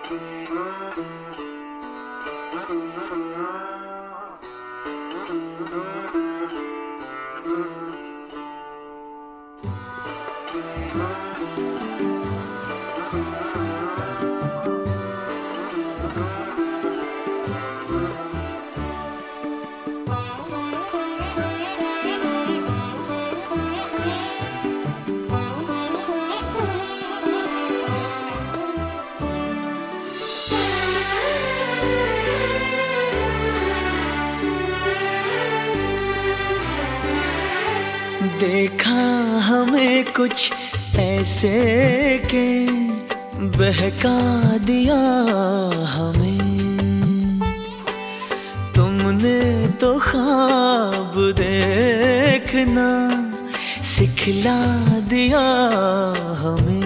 देखा हमें कुछ ऐसे के बहका दिया हमें। तुमने तो ख्वाब देखना सिखला दिया हमें।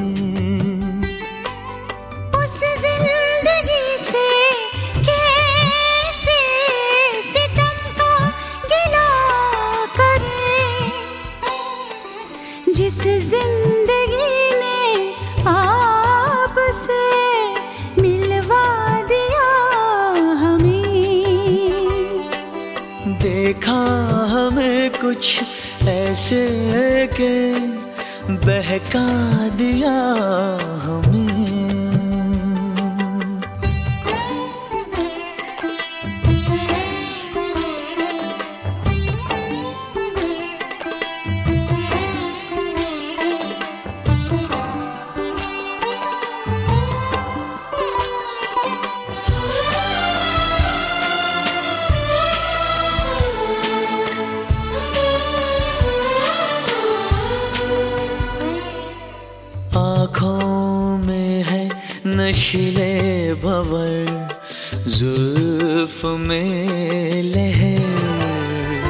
जिस जिंदगी ने आपसे मिलवा दिया हमें। देखा हमें कुछ ऐसे के बहका दिया हमें। आँखों में है नशीले भंवर, जुल्फ में लहर।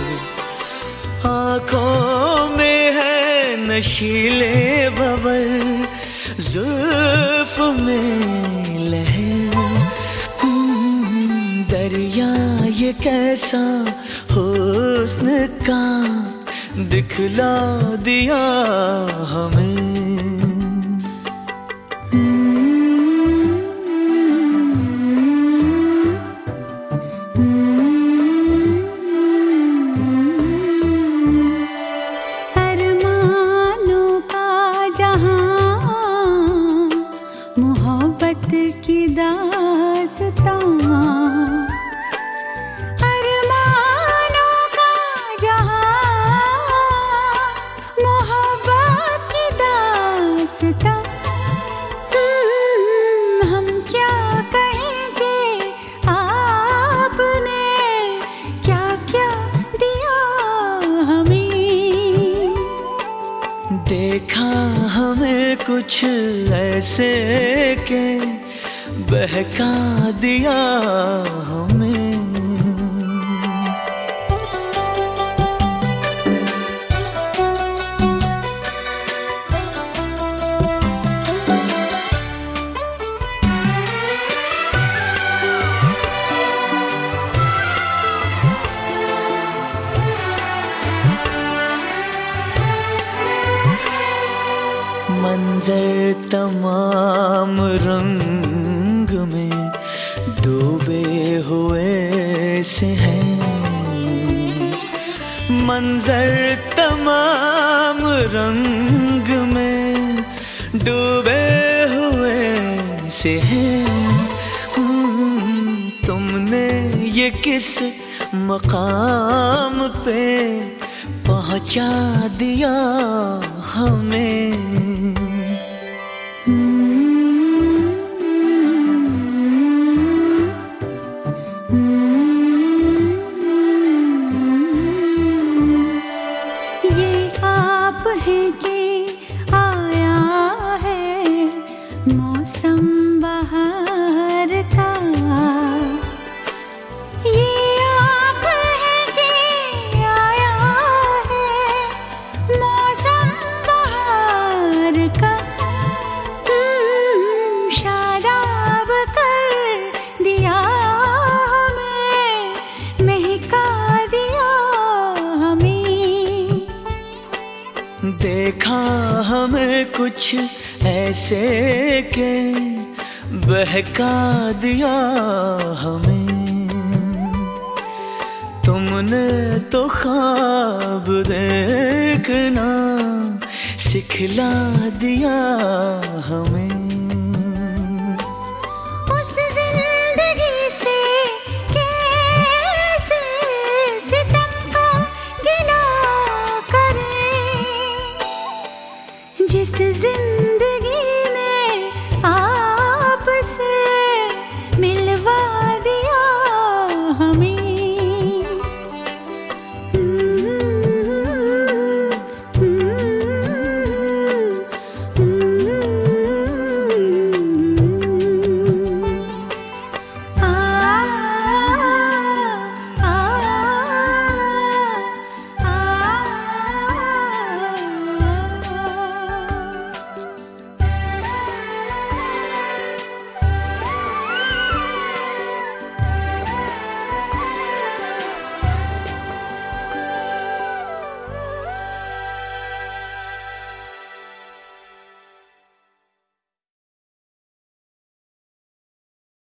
आँखों में है नशीले भंवर, जुल्फ में लहर। दरिया ये कैसा हुस्न का दिखला दिया हमें। मोहब्बत की दास्तां, अरमानों का जहां, मोहब्बत की दास्तां। हम क्या कहेंगे, आपने क्या क्या दिया हमें। देखा हमें कुछ ऐसे के बहका दिया हमें। मंजर तमाम रंग में डूबे हुए से हैं। मंजर तमाम रंग में डूबे हुए से हैं। तुमने ये किस मकाम पे पहुंचा दिया हमें। मौसम बहार का ये आप है कि आया है मौसम बहार का। शादाब कर दिया हमें, महका दिया हमें। देखा हमें कुछ ऐसे के बहका दिया हमें। तुमने तो ख्वाब देखना सिखला दिया हमें।